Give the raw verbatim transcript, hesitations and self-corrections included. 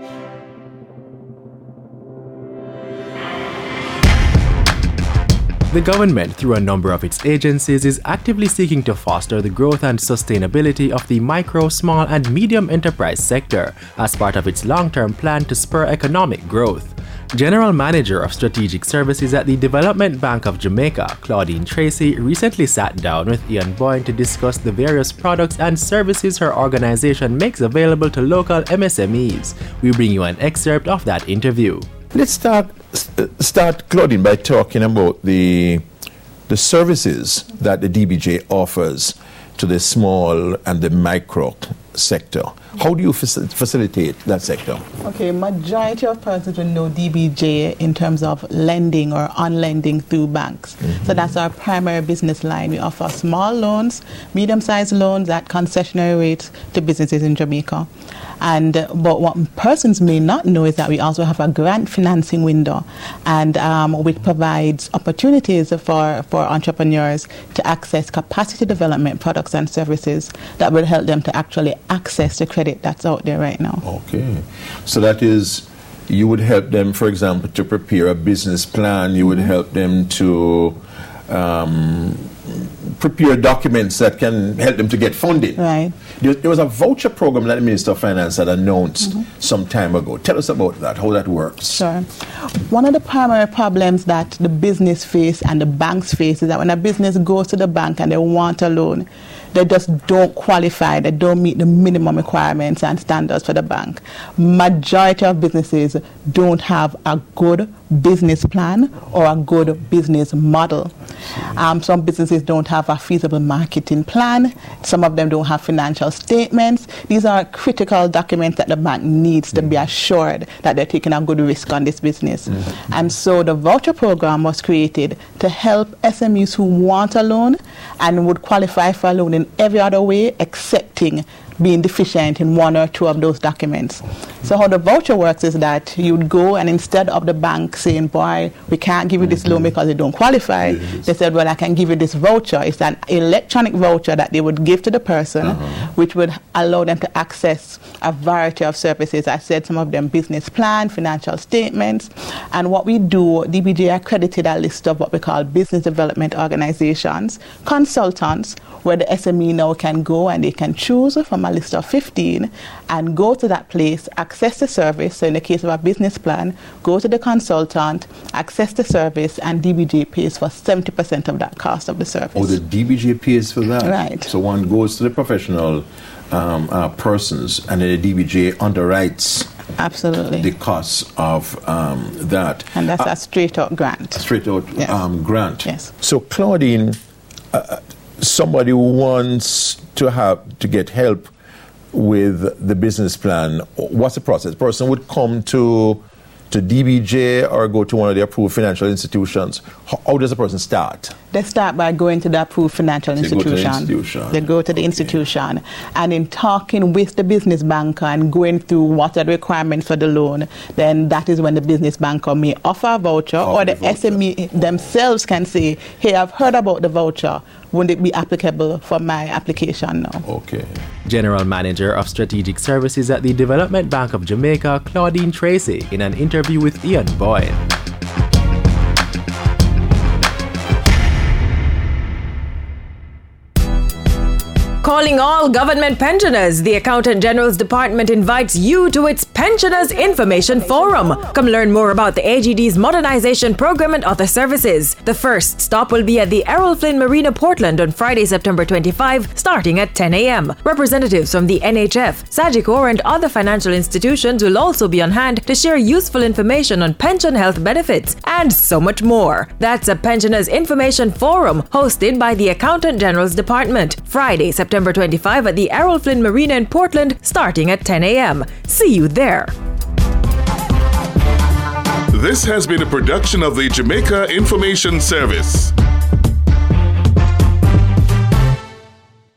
The government, through a number of its agencies, is actively seeking to foster the growth and sustainability of the micro, small, and medium enterprise sector as part of its long-term plan to spur economic growth. General Manager of Strategic Services at the Development Bank of Jamaica, Claudine Tracy, recently sat down with Ian Boyne to discuss the various products and services her organization makes available to local M S M Es. We bring you an excerpt of that interview. Let's start, start, Claudine, by talking about the, the services that the D B J offers to the small and the micro sector. How do you facil- facilitate that sector? Okay, majority of persons will know D B J in terms of lending or on-lending through banks. Mm-hmm. So that's our primary business line. We offer small loans, medium-sized loans at concessionary rates to businesses in Jamaica. And uh, but what persons may not know is that we also have a grant financing window, and um, which provides opportunities for, for entrepreneurs to access capacity development products and services that will help them to actually access the credit that's out there right now. Okay. So that is, you would help them, for example, to prepare a business plan. You would help them to um, prepare documents that can help them to get funding. Right. There, there was a voucher program that the Minister of Finance had announced mm-hmm. some time ago. Tell us about that, how that works. Sure. One of the primary problems that the business face and the banks face is that when a business goes to the bank and they want a loan, they just don't qualify, they don't meet the minimum requirements and standards for the bank. Majority of businesses don't have a good business plan or a good business model. Um, some businesses don't have a feasible marketing plan. Some of them don't have financial statements. These are critical documents that the bank needs to be assured that they're taking a good risk on this business. Mm-hmm. And so the voucher program was created to help S M Es who want a loan and would qualify for a loan in every other way excepting being deficient in one or two of those documents. So how the voucher works is that you'd go and instead of the bank saying, boy, we can't give you this loan because they don't qualify, yes. they said, well, I can give you this voucher. It's an electronic voucher that they would give to the person, uh-huh. which would allow them to access a variety of services. I said some of them business plan, financial statements. And what we do, D B J accredited a list of what we call business development organizations, consultants, where the S M E now can go and they can choose from a list of fifteen and go to that place, access the service. So in the case of a business plan, go to the consultant, access the service, and D B J pays for seventy percent of that cost of the service. Oh, the D B J pays for that? Right. So one goes to the professional um, uh, persons and then the D B J underwrites Absolutely. the costs of um, that. And that's uh, a straight-out grant. A straight-out yes. um, grant. Yes. So Claudine, uh, somebody who wants to have to get help with the business plan, what's the process? Person would come to to D B J or go to one of the approved financial institutions. How, how does a person start? They start by going to the approved financial they institution. Go to the institution. They go to the okay. institution. And in talking with the business banker and going through what are the requirements for the loan, then that is when the business banker may offer a voucher offer or the, the voucher. S M E themselves can say, hey, I've heard about the voucher. Wouldn't it be applicable for my application now? Okay. General Manager of Strategic Services at the Development Bank of Jamaica, Claudine Tracy, in an interview with Ian Boyne. Calling all government pensioners, the Accountant General's Department invites you to its Pensioners Information Forum. Come learn more about the A G D's modernization program and other services. The first stop will be at the Errol Flynn Marina, Portland on Friday, September twenty-fifth, starting at ten a.m. Representatives from the N H F, Sagicor, and other financial institutions will also be on hand to share useful information on pension health benefits and so much more. That's a Pensioners Information Forum hosted by the Accountant General's Department. Friday, September twenty-fifth at the Errol Flynn Marina in Portland, starting at ten a.m. See you there. This has been a production of the Jamaica Information Service.